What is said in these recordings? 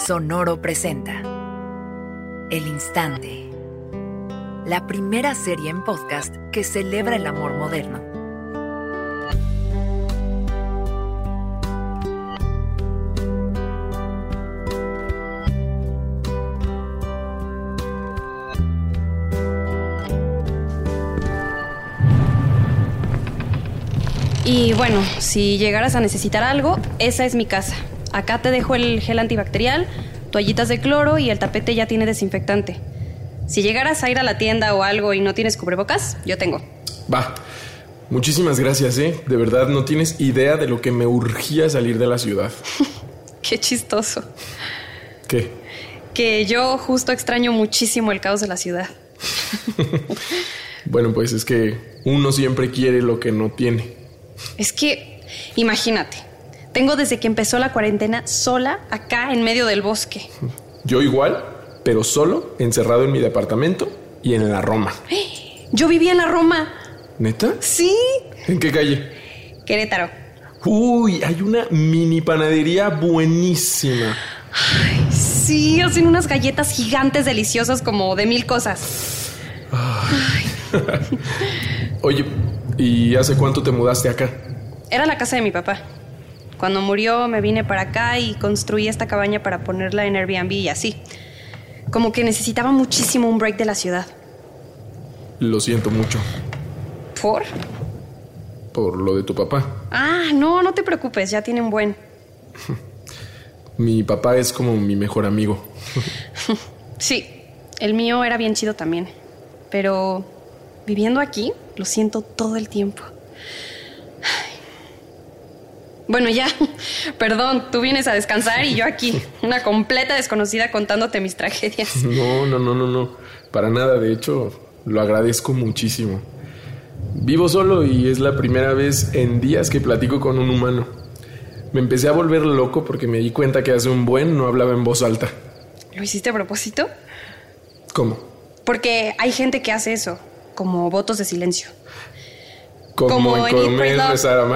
Sonoro presenta El Instante, la primera serie en podcast que celebra el amor moderno. Y bueno, si llegaras a necesitar algo, esa es mi casa. Acá te dejo el gel antibacterial, toallitas de cloro y el tapete ya tiene desinfectante. Si llegaras a ir a la tienda o algo y no tienes cubrebocas, yo tengo. Va, muchísimas gracias, De verdad, no tienes idea de lo que me urgía salir de la ciudad. Qué chistoso. ¿Qué? Que yo justo extraño muchísimo el caos de la ciudad. Bueno, pues es que uno siempre quiere lo que no tiene. Es que, imagínate, tengo desde que empezó la cuarentena sola acá en medio del bosque. Yo igual, pero solo, encerrado en mi departamento y en la Roma. Yo vivía en la Roma. ¿Neta? Sí. ¿En qué calle? Querétaro. Uy, hay una mini panadería buenísima. Ay, sí, hacen unas galletas gigantes deliciosas como de 1000 cosas. Ay. Oye, ¿y hace cuánto te mudaste acá? Era la casa de mi papá. Cuando murió me vine para acá y construí esta cabaña para ponerla en Airbnb y así. Como que necesitaba muchísimo un break de la ciudad. Lo siento mucho. ¿Por? Por lo de tu papá. Ah, no te preocupes, ya tiene un buen. Mi papá es como mi mejor amigo. Sí, el mío era bien chido también. Pero viviendo aquí, lo siento todo el tiempo. Ay. Bueno, ya, perdón, tú vienes a descansar y yo aquí, una completa desconocida contándote mis tragedias. No, para nada, de hecho, lo agradezco muchísimo. Vivo solo y es la primera vez en días que platico con un humano. Me empecé a volver loco porque me di cuenta que hace un buen no hablaba en voz alta. ¿Lo hiciste a propósito? ¿Cómo? Porque hay gente que hace eso, como votos de silencio. Como en comer, rezar, amar.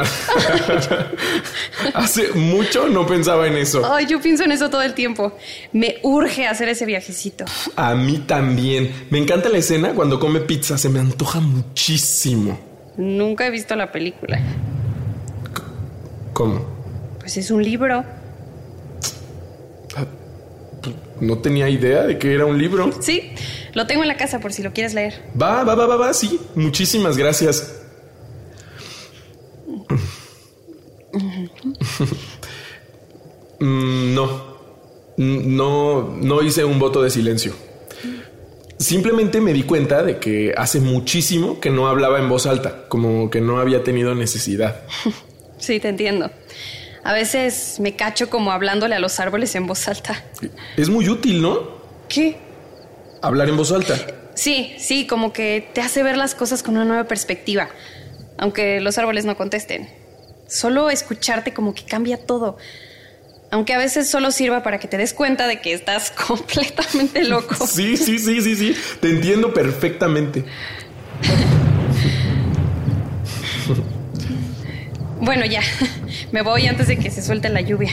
Hace mucho no pensaba en eso. Ay, yo pienso en eso todo el tiempo. Me urge hacer ese viajecito. A mí también. Me encanta la escena cuando come pizza. Se me antoja muchísimo. Nunca he visto la película. ¿Cómo? Pues es un libro. No tenía idea de que era un libro. Sí, lo tengo en la casa por si lo quieres leer. Va, sí. Muchísimas gracias. No hice un voto de silencio. Simplemente me di cuenta de que hace muchísimo que no hablaba en voz alta, como que no había tenido necesidad. Sí, te entiendo. A veces me cacho como hablándole a los árboles en voz alta. Es muy útil, ¿no? ¿Qué? Hablar en voz alta. Sí, como que te hace ver las cosas con una nueva perspectiva, aunque los árboles no contesten. Solo escucharte como que cambia todo. Aunque a veces solo sirva para que te des cuenta de que estás completamente loco. Sí. Te entiendo perfectamente. Bueno, ya. Me voy antes de que se suelte la lluvia.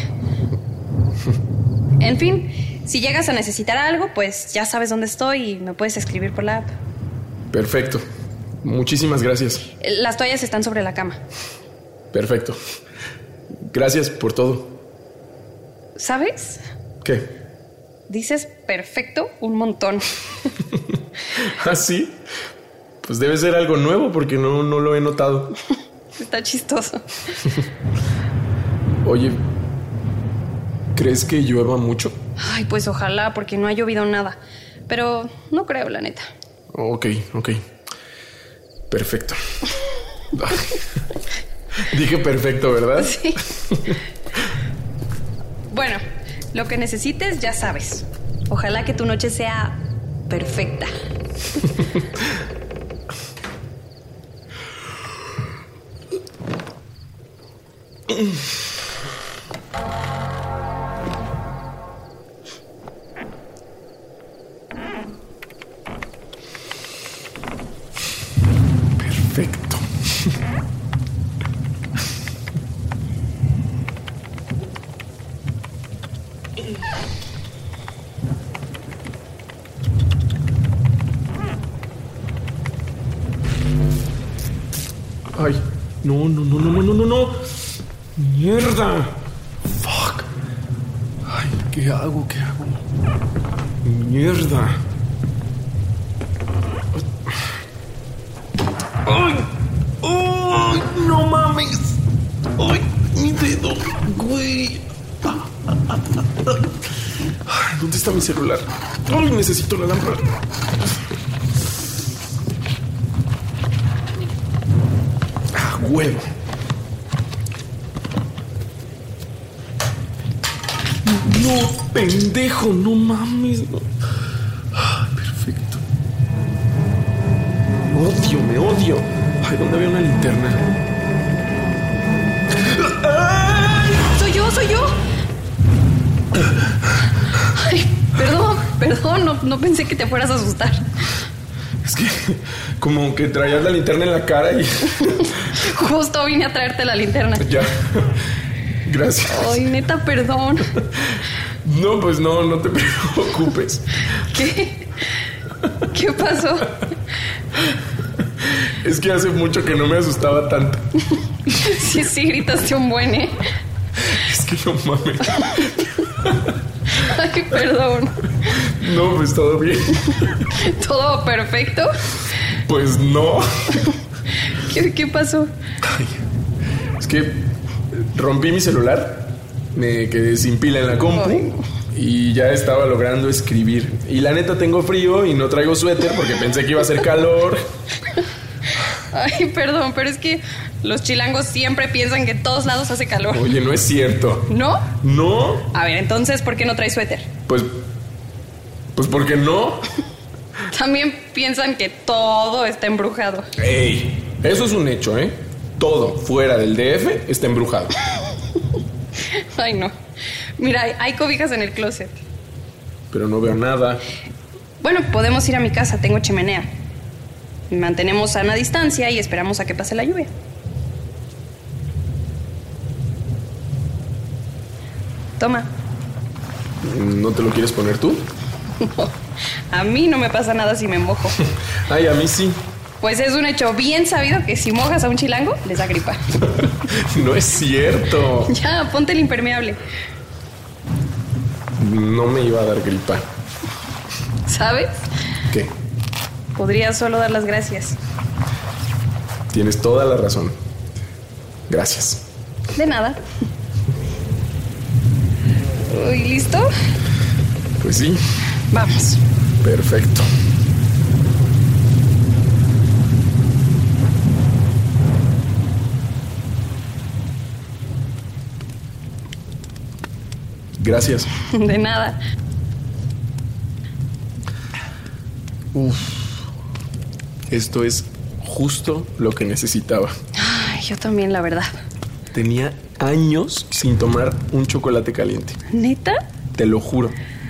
En fin, si llegas a necesitar algo, pues ya sabes dónde estoy y me puedes escribir por la app. Perfecto. Muchísimas gracias. Las toallas están sobre la cama. Perfecto. Gracias por todo. ¿Sabes? ¿Qué? Dices perfecto un montón. ¿Ah, sí? Pues debe ser algo nuevo porque no lo he notado. Está chistoso. Oye, ¿crees que llueva mucho? Ay, pues ojalá, porque no ha llovido nada. Pero no creo, la neta. Ok. Perfecto. Dije perfecto, ¿verdad? Sí. Bueno, lo que necesites ya sabes. Ojalá que tu noche sea perfecta. Perfecto. Ay, no. Mierda. Fuck. Ay, ¿qué hago? Mierda. Ay, no mames. Ay, mi dedo, güey. Ay, ¿dónde está mi celular? Ay, necesito la lámpara. Huevo. No, pendejo, no mames. No. Perfecto. Me odio. Ay, ¿dónde había una linterna? Soy yo. Ay, perdón, no pensé que te fueras a asustar. Es que como que traías la linterna en la cara y... Justo vine a traerte la linterna. Ya. Gracias. Ay, neta, perdón. No, pues no te preocupes. ¿Qué pasó? Es que hace mucho que no me asustaba tanto. Sí, gritaste un buen, ¿eh? Es que no mames. Ay, perdón. No, pues todo bien. ¿Todo perfecto? Pues no. ¿Qué pasó? Ay, es que rompí mi celular, me quedé sin pila en la compu y ya estaba logrando escribir. Y la neta tengo frío y no traigo suéter porque pensé que iba a hacer calor. Ay, perdón, pero es que los chilangos siempre piensan que en todos lados hace calor. Oye, no es cierto. ¿No? No. A ver, entonces, ¿por qué no traes suéter? Pues porque no. También piensan que todo está embrujado. Ey, eso es un hecho, ¿eh? Todo fuera del DF está embrujado. Ay, no. Mira, hay cobijas en el closet. Pero no veo nada. Bueno, podemos ir a mi casa, tengo chimenea. Mantenemos sana distancia y esperamos a que pase la lluvia. Toma. ¿No te lo quieres poner tú? No, a mí no me pasa nada si me mojo. Ay, a mí sí. Pues es un hecho bien sabido que si mojas a un chilango, les da gripa. No es cierto. Ya, ponte el impermeable. No me iba a dar gripa. ¿Sabes? ¿Qué? Podría solo dar las gracias. Tienes toda la razón. Gracias. De nada. Uy, ¿listo? Pues sí. Vamos. Perfecto. Gracias. De nada. Esto es justo lo que necesitaba. Ay, yo también, la verdad. Tenía años sin tomar un chocolate caliente. ¿Neta? Te lo juro.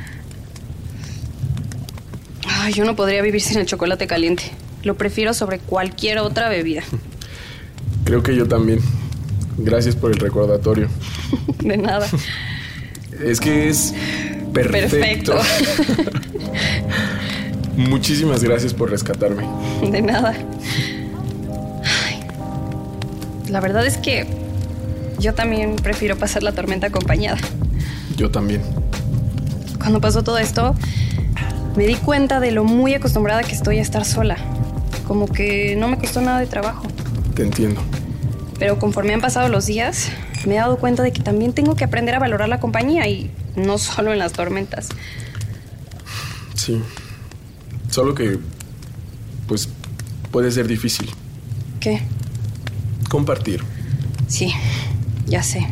Ay, yo no podría vivir sin el chocolate caliente. Lo prefiero sobre cualquier otra bebida. Creo que yo también. Gracias por el recordatorio. De nada. Es que es perfecto. Muchísimas gracias por rescatarme. De nada. Ay, la verdad es que yo también prefiero pasar la tormenta acompañada. Yo también. Cuando pasó todo esto, me di cuenta de lo muy acostumbrada que estoy a estar sola. Como que no me costó nada de trabajo. Te entiendo. Pero conforme han pasado los días, me he dado cuenta de que también tengo que aprender a valorar la compañía y no solo en las tormentas. Sí. Solo que, pues, puede ser difícil. ¿Qué? Compartir. Sí, ya sé.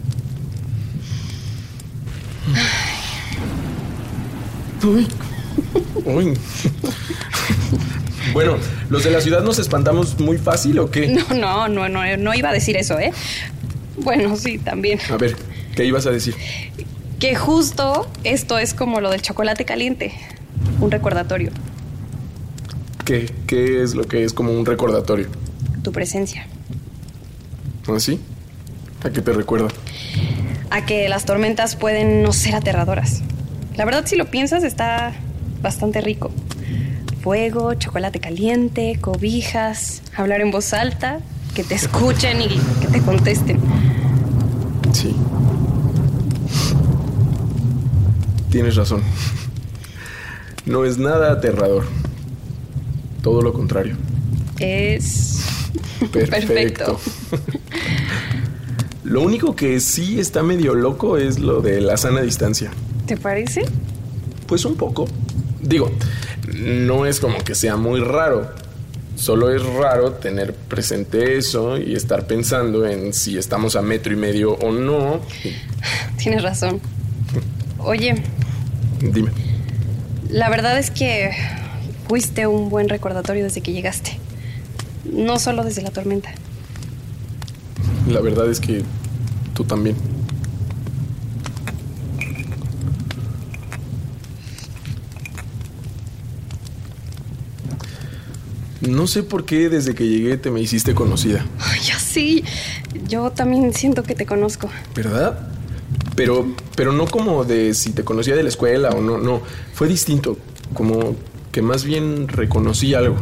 Uy. Uy. Bueno, ¿los de la ciudad nos espantamos muy fácil o qué? No iba a decir eso, ¿eh? Bueno, sí, también. A ver, ¿qué ibas a decir? Que justo esto es como lo del chocolate caliente. Un recordatorio. ¿Qué es lo que es como un recordatorio? Tu presencia. ¿Ah, sí? ¿A qué te recuerda? A que las tormentas pueden no ser aterradoras. La verdad, si lo piensas, está bastante rico. Fuego, chocolate caliente, cobijas, hablar en voz alta que te escuchen y que te contesten. Sí. Tienes razón. No es nada aterrador. Todo lo contrario. Es perfecto. Lo único que sí está medio loco es lo de la sana distancia. ¿Te parece? Pues un poco. Digo, no es como que sea muy raro. Solo es raro tener presente eso y estar pensando en si estamos a 1.5 metros o no. Tienes razón. Oye. Dime. La verdad es que fuiste un buen recordatorio desde que llegaste. No solo desde la tormenta. La verdad es que tú también. No sé por qué desde que llegué te me hiciste conocida. Ay, ya sí. Yo también siento que te conozco. ¿Verdad? Pero no como de si te conocía de la escuela o no. No, fue distinto. Como que más bien reconocí algo.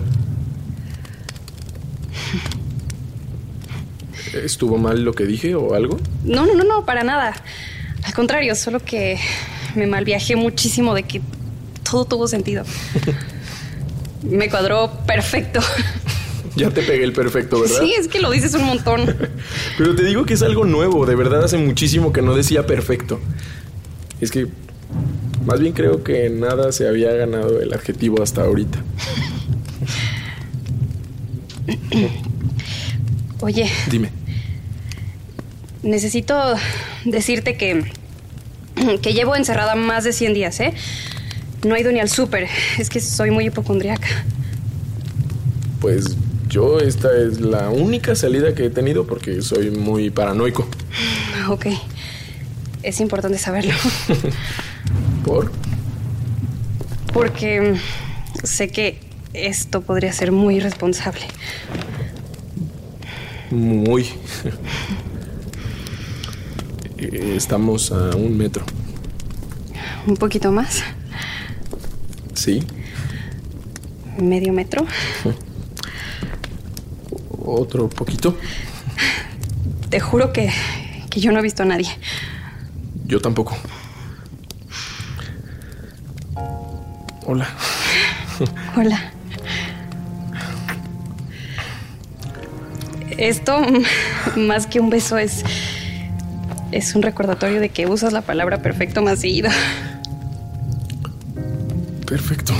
¿Estuvo mal lo que dije o algo? No, para nada. Al contrario, solo que me malviajé muchísimo de que todo tuvo sentido. Me cuadró perfecto. Ya te pegué el perfecto, ¿verdad? Sí, es que lo dices un montón. Pero te digo que es algo nuevo. De verdad hace muchísimo que no decía perfecto. Es que más bien creo que nada se había ganado el adjetivo hasta ahorita. Oye. Dime. Necesito decirte que llevo encerrada más de 100 días, ¿eh? No he ido ni al súper. Es que soy muy hipocondriaca. Pues yo esta es la única salida que he tenido porque soy muy paranoico. Ok. Es importante saberlo. ¿Por? Porque sé que esto podría ser muy irresponsable. Muy. Estamos a 1 metro. ¿Un poquito más? Sí. ¿Medio metro? ¿Otro poquito? Te juro que yo no he visto a nadie. Yo tampoco. Hola. Hola. Esto, más que un beso, es un recordatorio de que usas la palabra perfecto más seguido. Perfecto.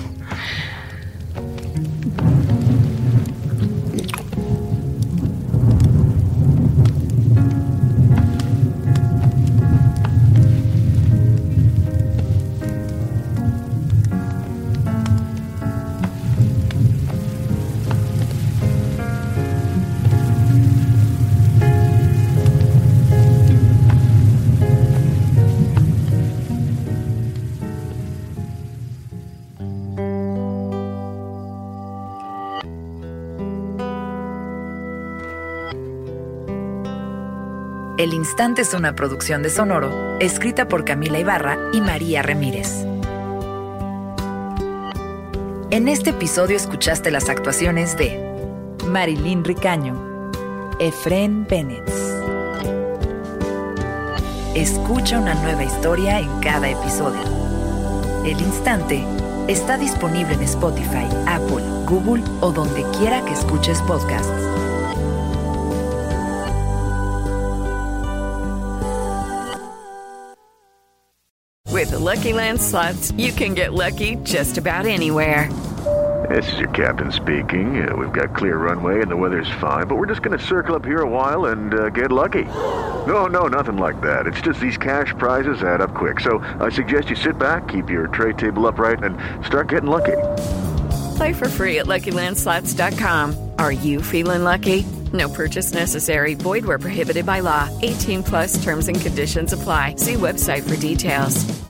El Instante es una producción de Sonoro, escrita por Camila Ibarra y María Ramírez. En este episodio escuchaste las actuaciones de Marilyn Ricaño, Efrén Penetz. Escucha una nueva historia en cada episodio. El Instante está disponible en Spotify, Apple, Google o donde quiera que escuches podcasts. With the Lucky Land Slots, you can get lucky just about anywhere. This is your captain speaking. We've got clear runway and the weather's fine, but we're just going to circle up here a while and get lucky. No, nothing like that. It's just these cash prizes add up quick. So I suggest you sit back, keep your tray table upright, and start getting lucky. Play for free at LuckyLandSlots.com. Are you feeling lucky? No purchase necessary. Void where prohibited by law. 18+ terms and conditions apply. See website for details.